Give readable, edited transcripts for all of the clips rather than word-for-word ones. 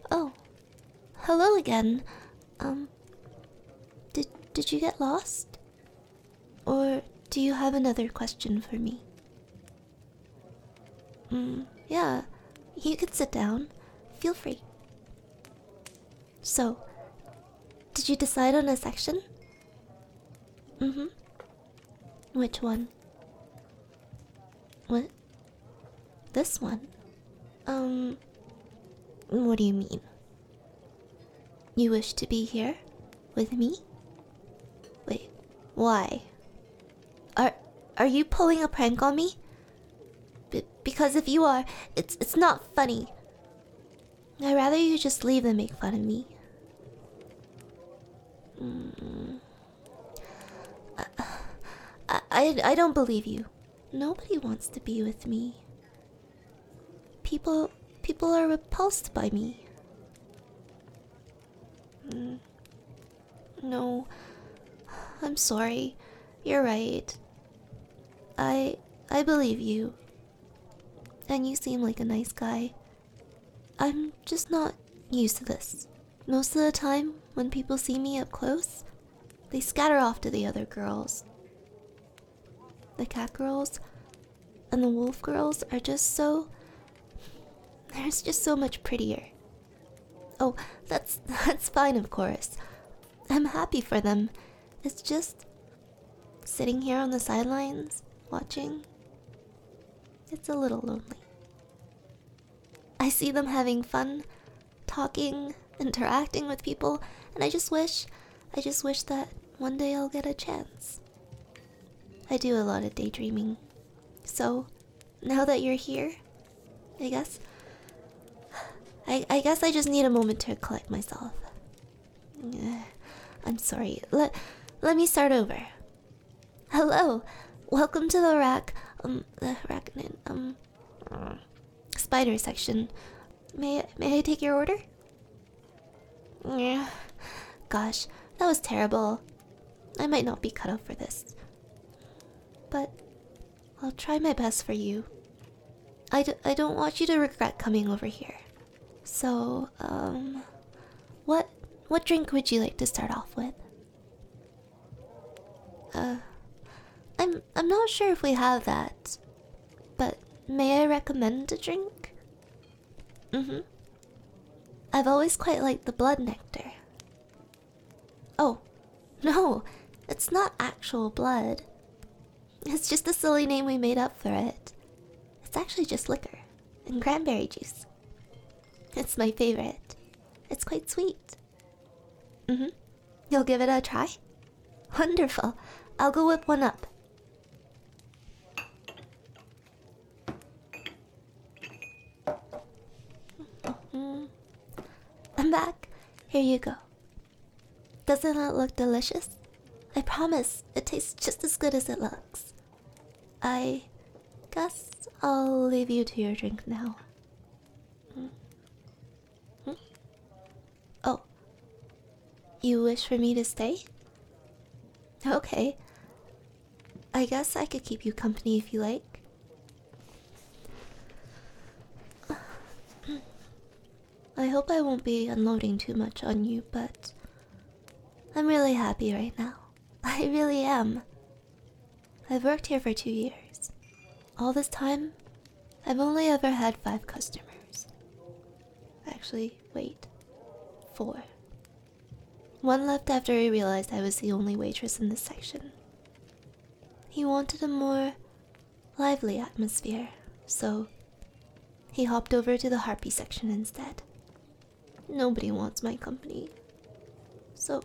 Oh, hello again. Um, did you get lost? Or do you have another question for me? Yeah, you can sit down. Feel free. So, did you decide on a section? Mm-hmm. Which one? What? This one? What do you mean? You wish to be here? With me? Wait, why? Are you pulling a prank on me? Because if you are, it's not funny. I'd rather you just leave than make fun of me. I don't believe you. Nobody wants to be with me. People are repulsed by me. No, I'm sorry. You're right. I believe you. And you seem like a nice guy. I'm just not used to this. Most of the time, when people see me up close, they scatter off to the other girls. The cat girls and the wolf girls are just so... They're just so much prettier. Oh, that's fine, of course. I'm happy for them. It's just... sitting here on the sidelines, watching... It's a little lonely. I see them having fun, talking, interacting with people, and I just wish that one day I'll get a chance. I do a lot of daydreaming. So, now that you're here, I guess I just need a moment to collect myself. I'm sorry. Let me start over. Hello. Welcome to the spider section. May I take your order? Yeah. Gosh, that was terrible. I might not be cut out for this. But I'll try my best for you. I don't want you to regret coming over here. So, what drink would you like to start off with? I'm not sure if we have that. But may I recommend a drink? I've always quite liked the blood nectar. Oh, no, it's not actual blood. It's just a silly name we made up for it. It's actually just liquor and cranberry juice. It's my favorite. It's quite sweet. You'll give it a try? Wonderful. I'll go whip one up. I'm back. Here you go. Doesn't it look delicious? I promise, it tastes just as good as it looks. I guess I'll leave you to your drink now. Oh, you wish for me to stay? Okay. I guess I could keep you company if you like. I hope I won't be unloading too much on you, but I'm really happy right now. I really am. I've worked here for 2 years. All this time, I've only ever had 5 customers. Actually, wait. 4. One left after he realized I was the only waitress in this section. He wanted a more lively atmosphere, so he hopped over to the harpy section instead. Nobody wants my company, so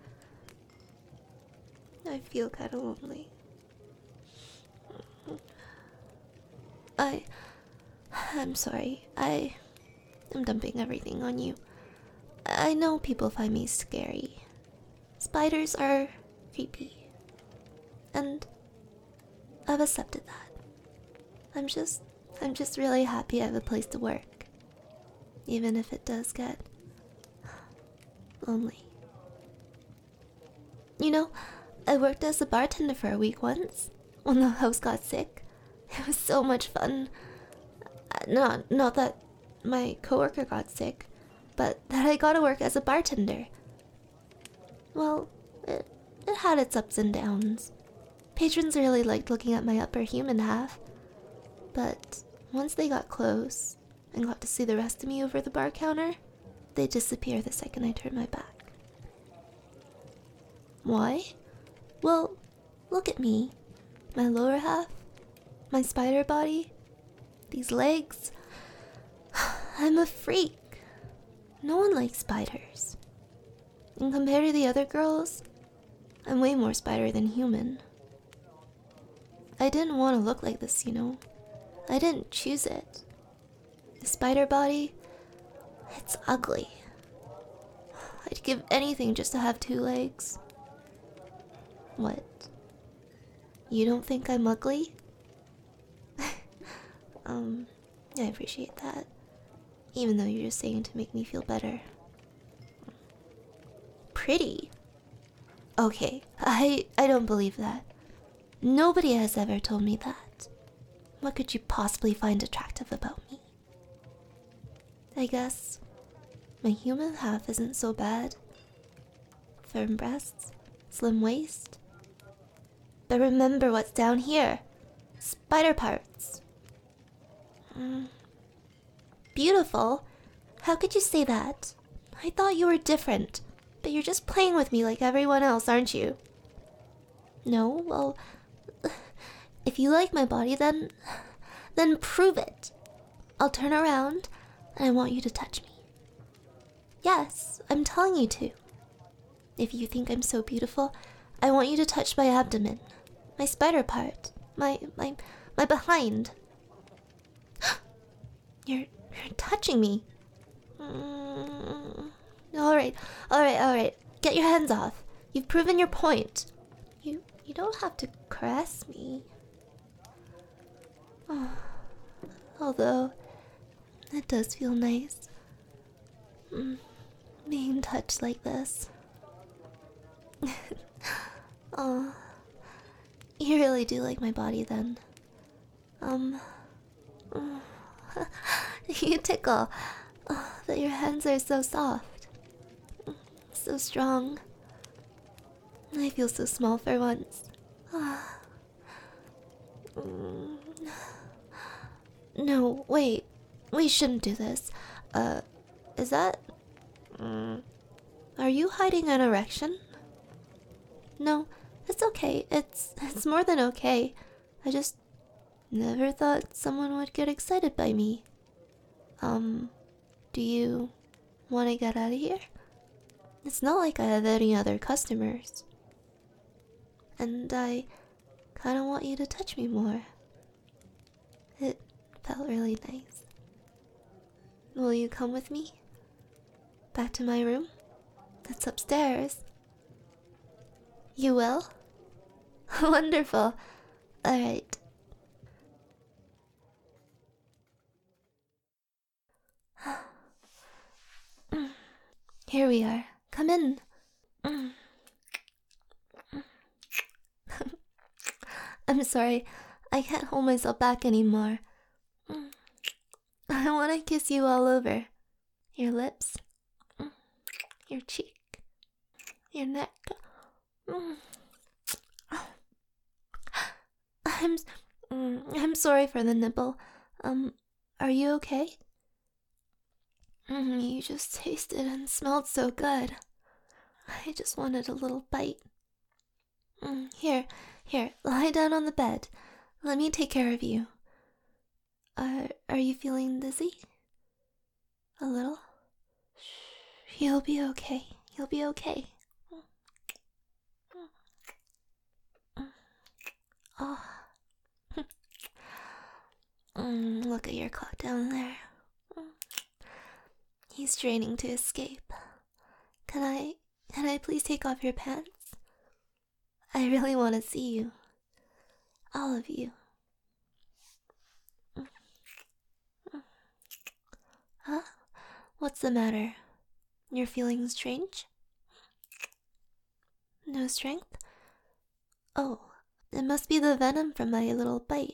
I feel kind of lonely. I'm sorry. I'm dumping everything on you. I know people find me scary. Spiders are creepy. And I've accepted that. I'm just really happy I have a place to work. Even if it does get lonely. You know, I worked as a bartender for a week once, when the host got sick. It was so much fun. Not that my coworker got sick, but that I got to work as a bartender. Well, it had its ups and downs. Patrons really liked looking at my upper human half, but once they got close and got to see the rest of me over the bar counter, they disappear the second I turn my back. Why? Well, look at me. My lower half, my spider body, these legs. I'm a freak. No one likes spiders. And compared to the other girls, I'm way more spider than human. I didn't want to look like this, you know. I didn't choose it. The spider body, it's ugly. I'd give anything just to have 2 legs. What? You don't think I'm ugly? I appreciate that. Even though you're just saying to make me feel better. Pretty? Okay, I don't believe that. Nobody has ever told me that. What could you possibly find attractive about me? I guess my human half isn't so bad. Firm breasts, slim waist. But remember what's down here. Spider parts. Beautiful? How could you say that? I thought you were different, but you're just playing with me like everyone else, aren't you? No, well, if you like my body, then prove it. I'll turn around, and I want you to touch me. Yes, I'm telling you to. If you think I'm so beautiful, I want you to touch my abdomen, my spider part, my behind. You're touching me. Alright. Get your hands off. You've proven your point. You don't have to caress me. Although, it does feel nice. Being touched like this. Oh, you really do like my body then. You tickle. Oh, that your hands are so soft. So strong. I feel so small for once. No, wait. We shouldn't do this. Is that... Are you hiding an erection? No, it's okay. It's more than okay. I just never thought someone would get excited by me. Do you want to get out of here? It's not like I have any other customers. And I kind of want you to touch me more. It felt really nice. Will you come with me? Back to my room? It's upstairs. You will? Wonderful. Alright. Here we are. Come in. I'm sorry. I can't hold myself back anymore. I want to kiss you all over. Your lips. Your cheek. Your neck. I'm sorry for the nipple. Are you okay? You just tasted and smelled so good. I just wanted a little bite. Here, lie down on the bed. Let me take care of you. Are you feeling dizzy? A little? You'll be okay. You'll be okay. Oh. Look at your cock down there. He's straining to escape. Can I please take off your pants? I really want to see you. All of you. Huh? What's the matter? You're feeling strange? No strength? Oh, it must be the venom from my little bite.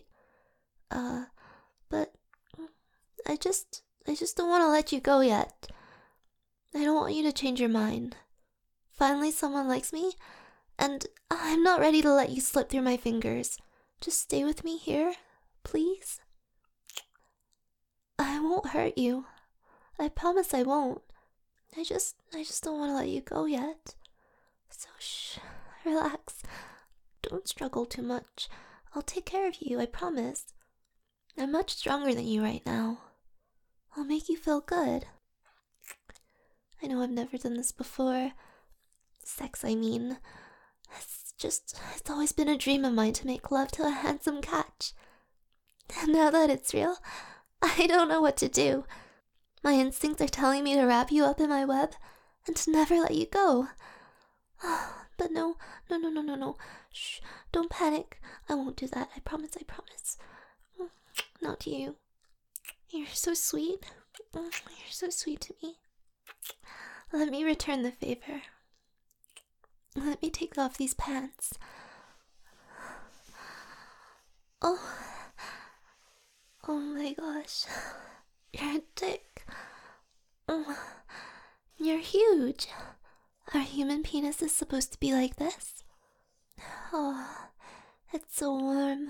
But I just don't want to let you go yet. I don't want you to change your mind. Finally, someone likes me, and I'm not ready to let you slip through my fingers. Just stay with me here, please. I won't hurt you. I promise I won't. I just don't want to let you go yet. So shh, relax. Don't struggle too much. I'll take care of you, I promise. I'm much stronger than you right now. I'll make you feel good. I know I've never done this before. Sex, I mean. It's always been a dream of mine to make love to a handsome catch. And now that it's real, I don't know what to do. My instincts are telling me to wrap you up in my web and to never let you go. But no. Shh, don't panic. I won't do that. I promise. Not you. You're so sweet. You're so sweet to me. Let me return the favor. Let me take off these pants. Oh my gosh. You're thick. You're huge. Are human penises supposed to be like this? Oh, it's so warm.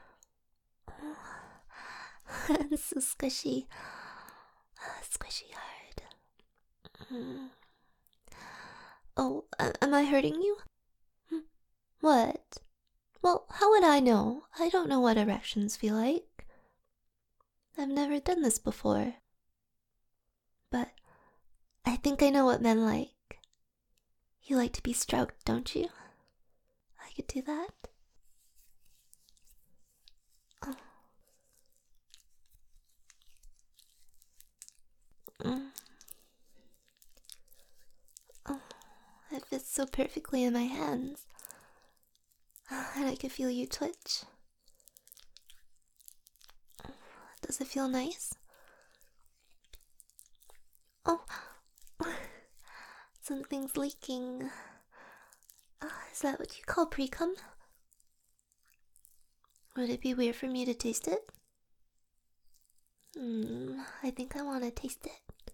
And so squishy. Squishy hard. Oh, am I hurting you? What? Well, how would I know? I don't know what erections feel like. I've never done this before. But I think I know what men like. You like to be stroked, don't you? I could do that. Oh, it fits so perfectly in my hands. And I can feel you twitch. Does it feel nice? Oh, something's leaking. Is that what you call pre-cum? Would it be weird for me to taste it? I think I want to taste it.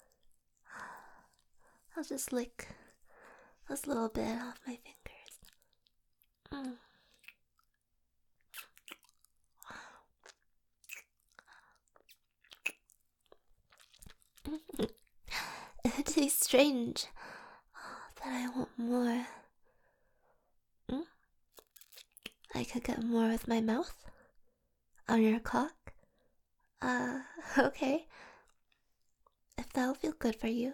I'll just lick a little bit off my fingers. It tastes strange, but I want more. I could get more with my mouth on your cock. Okay. If that'll feel good for you.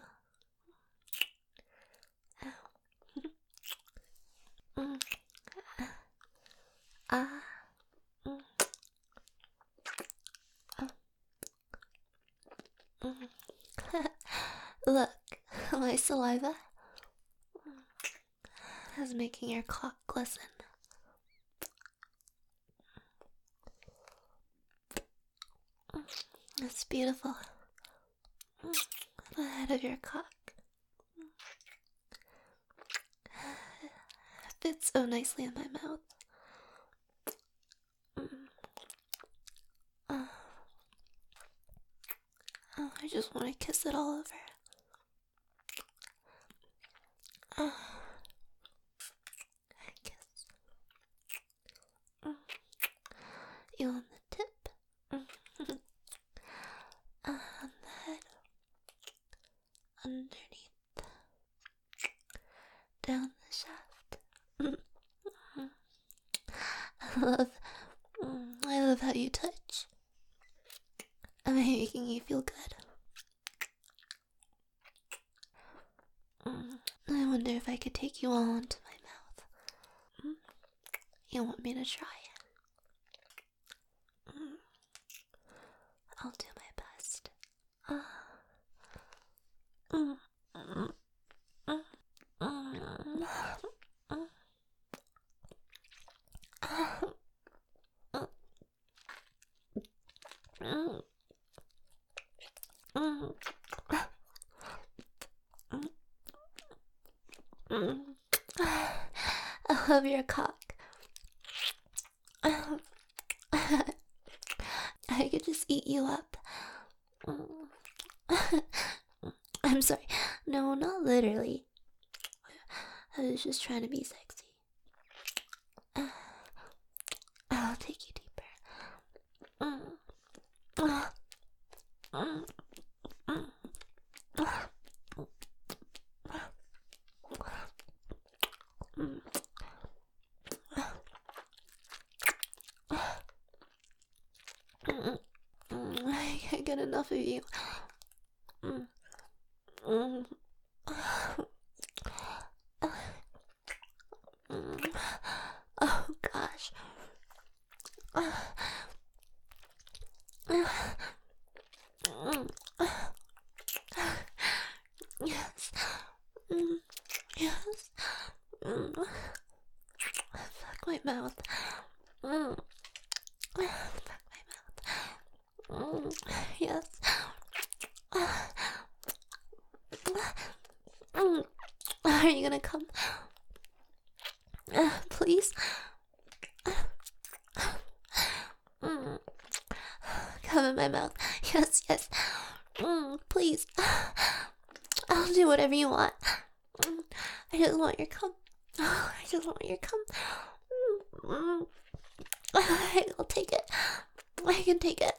Look, my saliva is making your cock glisten. It's beautiful. The head of your cock fits so nicely in my mouth. I just want to kiss it all over. Kiss. You on the tip. On the head. Underneath. Down the shaft. I love how you touch. Am I making you feel good? I wonder if I could take you all into my mouth. You want me to try? I'll do my best. I love your cock. I could just eat you up. I'm sorry. No, not literally. I was just trying to be sexy. I'll take you deeper. I can't get enough of you. Oh gosh. Yes. Yes. Fuck my mouth. Fuck my mouth. Yes. Are you gonna come? Please? Come in my mouth. Yes, yes. Please. I'll do whatever you want. I just want your cum. I just want your cum. I'll take it. I can take it.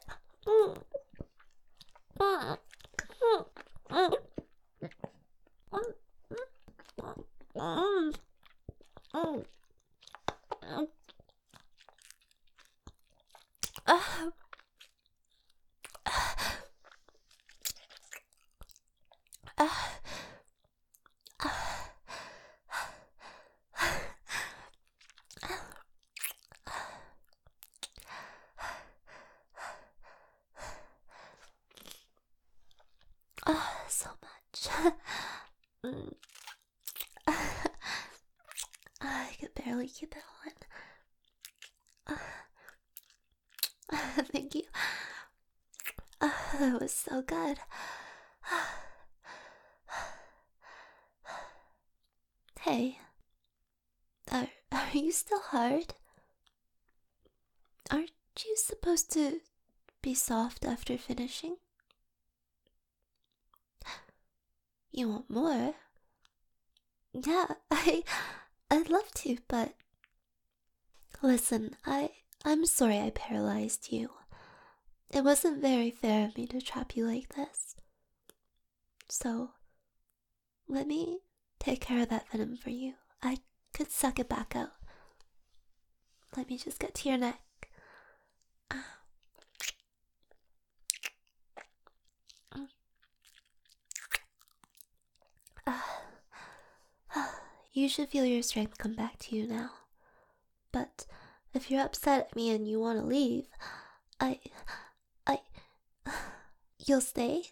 So much. I could barely keep it on. Thank you. That was so good. Hey, are you still hard? Aren't you supposed to be soft after finishing? You want more? Yeah, I'd love to, but listen, I'm sorry I paralyzed you. It wasn't very fair of me to trap you like this. So, let me take care of that venom for you. I could suck it back out. Let me just get to your neck. You should feel your strength come back to you now. But if you're upset at me and you want to leave, you'll stay?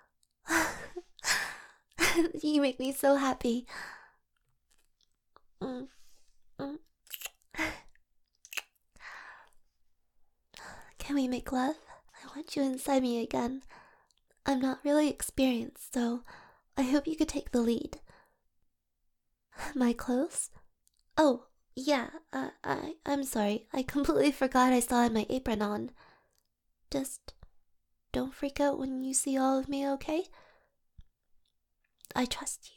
You make me so happy. Can we make love? I want you inside me again. I'm not really experienced, so I hope you could take the lead. My clothes? Oh, yeah, I'm sorry. I completely forgot I still had my apron on. Just don't freak out when you see all of me, okay? I trust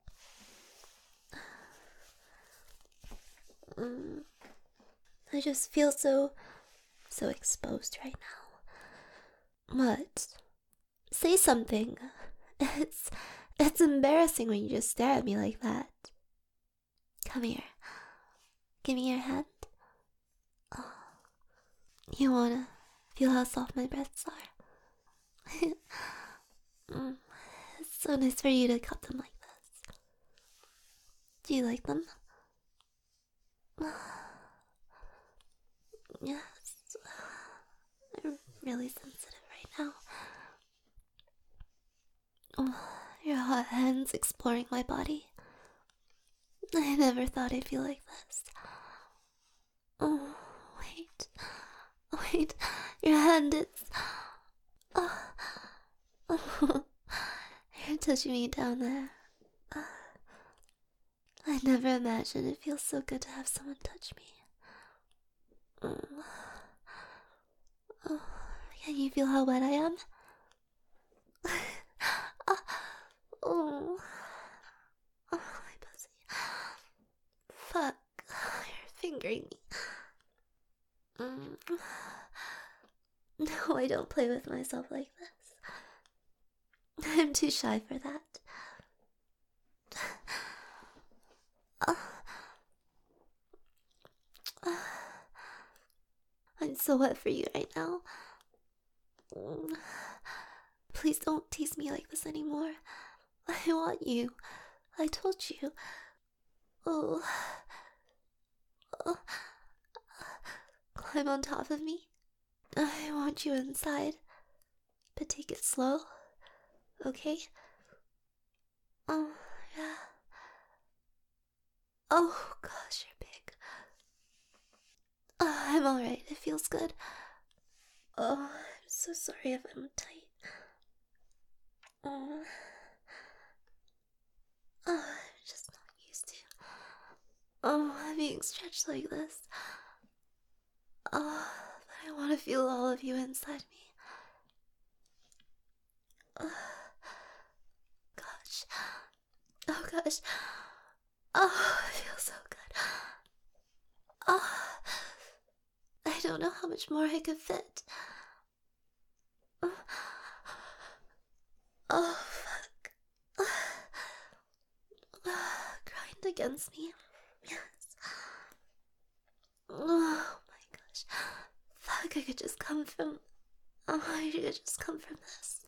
you. I just feel so exposed right now. What? Say something. It's embarrassing when you just stare at me like that. Come here. Give me your hand. Oh, you wanna feel how soft my breasts are? It's so nice for you to cut them like this. Do you like them? Yes. I'm really sensitive right now. Oh, your hot hands exploring my body. I never thought I'd feel like this. Oh, wait, your hand is... Oh, you're touching me down there. I never imagined it feels so good to have someone touch me. Oh, can you feel how wet I am? Oh, oh, my pussy. Fuck, you're fingering me. Mm. No, I don't play with myself like this. I'm too shy for that. Uh, uh, I'm so wet for you right now. Mm. Please don't tease me like this anymore. I want you. I told you. Oh. Oh. Climb on top of me. I want you inside. But take it slow. Okay? Oh, yeah. Oh, gosh, you're big. I'm alright. It feels good. Oh, I'm so sorry if I'm tight. Oh, I'm just not used to. Oh, being stretched like this. Oh, but I want to feel all of you inside me. Oh, gosh. Oh, gosh. Oh, it feels so good. Oh, I don't know how much more I could fit. Oh, oh fuck. Grind against me. Yes. Oh my gosh. Fuck, I could just come from. Oh, I could just come from this.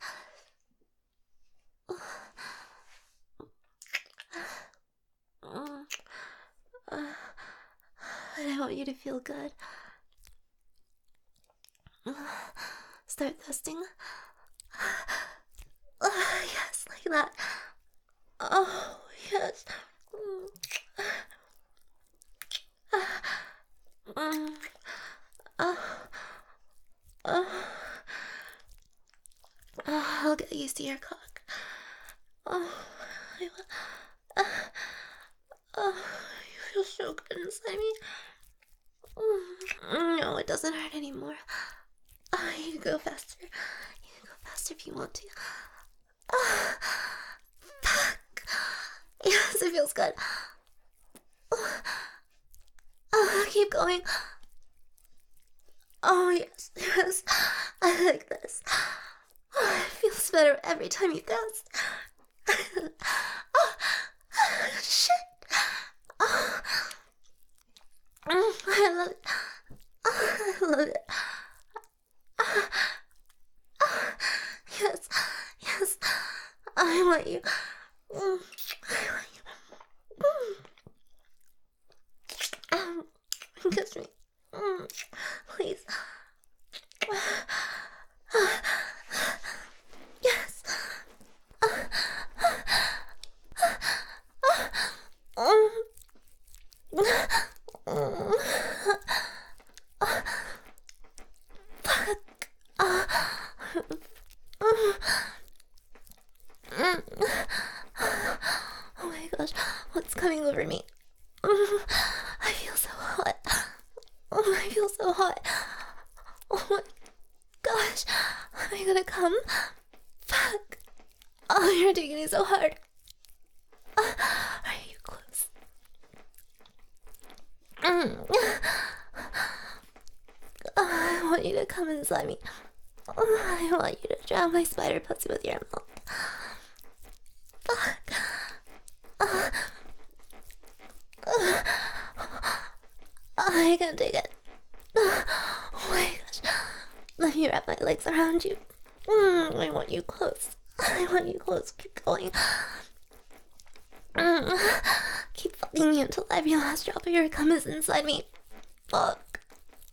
And I want you to feel good. Start thrusting. Yes, like that. Oh, yes. I'll get used to your cock. Oh, I, oh, you feel so good inside me. No, it doesn't hurt anymore. You can go faster. You can go faster if you want to. Fuck. Yes, it feels good. Keep going. Oh, yes, yes. I like this. It feels better every time you dance. Shit. I love it. I love it. Yes, yes. I want you. I want you. Kiss me. Please. Yes. Oh my gosh, what's coming over me? I feel so hot. Oh, I feel so hot. Oh my gosh, am I gonna come? Fuck. Oh, you're taking me so hard. Are you close? I want you to come inside me. I want you to drown my spider pussy with your milk. Fuck. I can't take it. Oh my gosh. Let me wrap my legs around you. I want you close. I want you close. Keep going. Keep fucking me until every last drop of your cum is inside me. Fuck.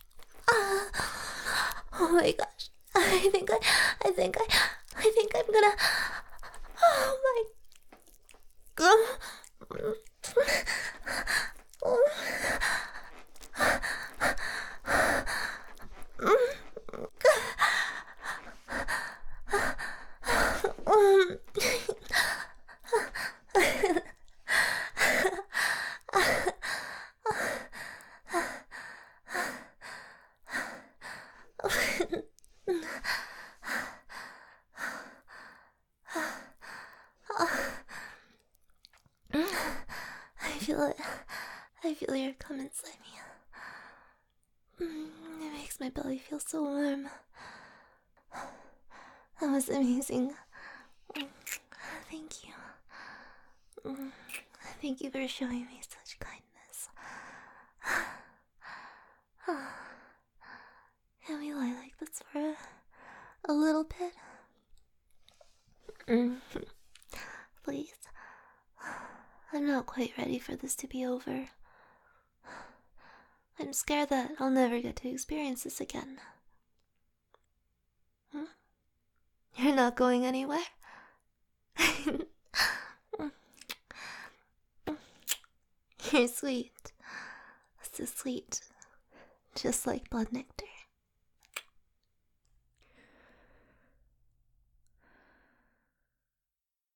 Oh my gosh. I think I'm gonna. Oh my god. feel it. I feel your cum inside me. It makes my belly feel so warm. That was amazing. Thank you. Thank you for showing me such kindness. Can we lie like this for a little bit? Please. I'm not quite ready for this to be over. I'm scared that I'll never get to experience this again. You're not going anywhere? You're sweet. So sweet. Just like blood nectar.